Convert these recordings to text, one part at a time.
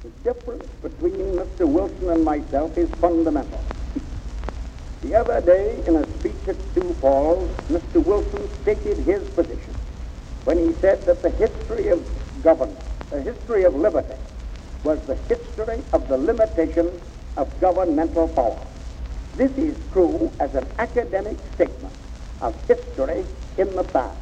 The difference between Mr. Wilson and myself is fundamental. The other day, in a speech at Sioux Falls, Mr. Wilson stated his position when he said that the history of government, the history of liberty, was the history of the limitation of governmental power. This is true as an academic statement of history in the past.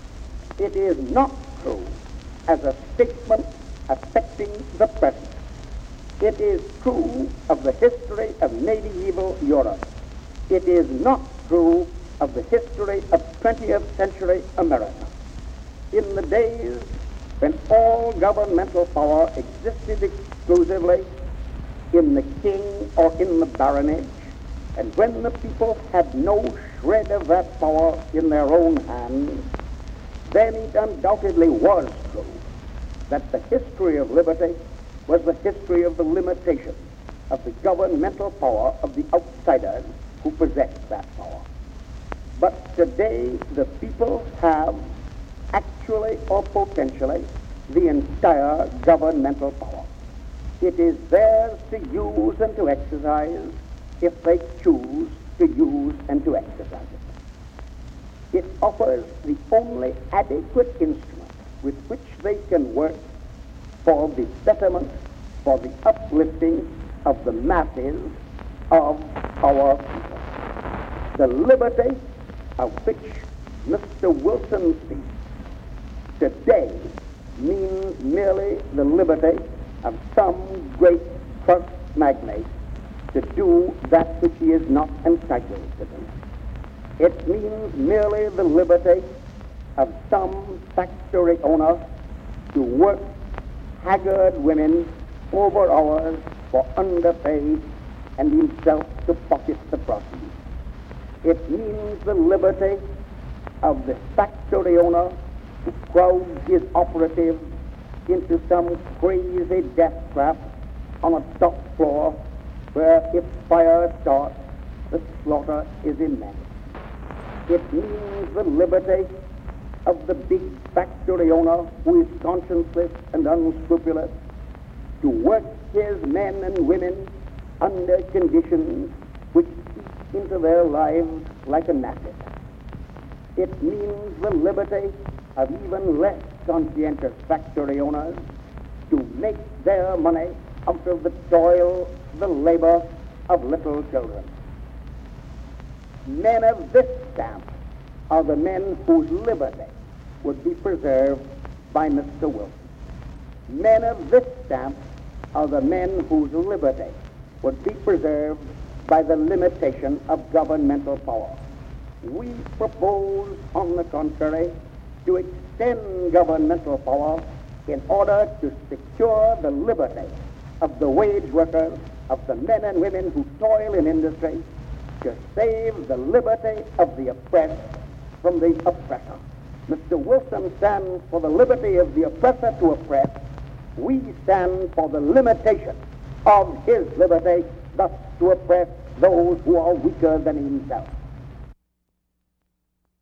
It is not true as a statement affecting the present. It is true of the history of medieval Europe. It is not true of the history of 20th century America. In the days when all governmental power existed exclusively in the king or in the baronage, and when the people had no shred of that power in their own hands, then it undoubtedly was true that the history of liberty was the history of the limitation of the governmental power of the outsiders who possessed that power. But today the people have actually or potentially the entire governmental power. It is theirs to use and to exercise if they choose to use and to exercise it. It offers the only adequate instrument with which they can work for the betterment, for the uplifting of the masses of our people. The liberty of which Mr. Wilson speaks today means merely the liberty of some great trust magnate to do that which he is not entitled to do. It means merely the liberty of some factory owner to work haggard women over hours for underpaid and himself to pocket the proceeds. It means the liberty of the factory owner who crowds his operatives into some crazy death trap on a top floor where if fire starts, the slaughter is immense. It means the liberty of the big factory owner who is conscienceless and unscrupulous to work his men and women under conditions which eat into their lives like an acid. It means the liberty of even less conscientious factory owners to make their money out of the toil, the labor of little children. Men of this stamp are the men whose liberty would be preserved by Mr. Wilson. Men of this stamp are the men whose liberty would be preserved by the limitation of governmental power. We propose, on the contrary, to extend governmental power in order to secure the liberty of the wage workers, of the men and women who toil in industry, to save the liberty of the oppressed from the oppressor. Mr. Wilson stands for the liberty of the oppressor to oppress. We stand for the limitation of his liberty, thus to oppress those who are weaker than himself.